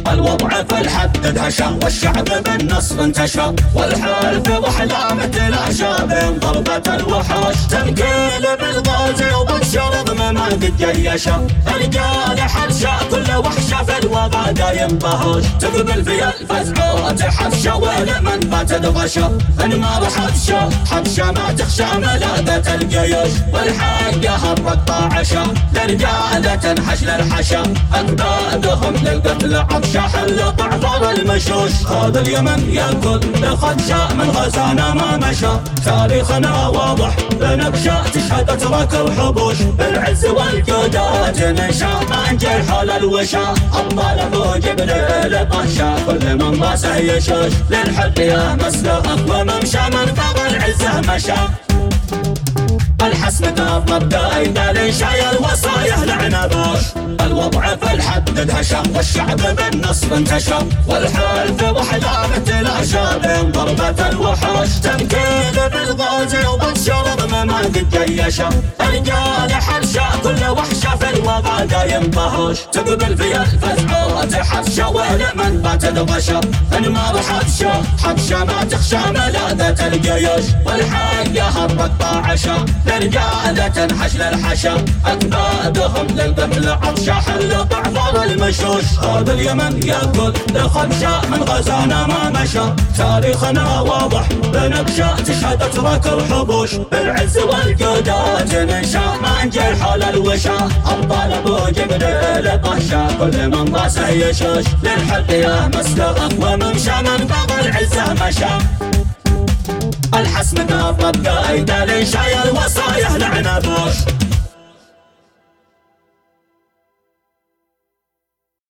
الوضع في الحد دهشة، والشعب بالنصر انتشى، والحلف واحلام تلاشى بين ضربة الوحش. تنقيل بالغازي وبالشرب ما قد جيشة، رجال حرشة كل وحشة في الوضع دايم بهش. تقبل في الفزعات حفشة ولمن بات دغشة، انمار حبشة ما تخشى ملاذة الجيش. والحقها الرقطة لرجالة تنحش للحشا، أكبادهم للقتل عطشة حل طعفر المشوش. خاض اليمن ياكل بخدشة من غزانا ما مشى، تاريخنا واضح بنقشة تشهد اتراك الحبوش. بالعز والجودات ننشا ما نجي حول الوشا، ابطال ابو جبريل طشا كل من راسه يشوش. للحرية مسلخ وممشى من فوق العزة مشى، الحسم تضرب دايدا لنشاي الوصايا لعنبوش. الوضع في الحد دهشة، والشعب بالنصر انتشى، والحلف واحلام تلاشى بين ضربة الوحش. تنكيل بالغازي وبالشرب ما قد جيشة، رجال حرشة كل وحشة في الوضع دايم بهش. تقبل في الفزعات حفشة ولمن بات دغشة، انمار حبشة ما تخشى ملاذة الجيش. والحقها الرقطة عشا لرجالة تنحش للحشا، أكبادهم للقتل عطشة حل طعفر المشوش. خاض اليمن ياكل لخدشة من غزانا ما مشى، تاريخنا واضح بنقشة تشهد اتراك الحبوش. بالعز والجودات ننشا ما نجي حول الوشا، ابطال ابو جبريل طشا كل من راسه يشوش. للحرية مسلخ وممشى من فوق العزة مشى، الحسم تضرب قايدة لنشاي الوصايا لعنبوش.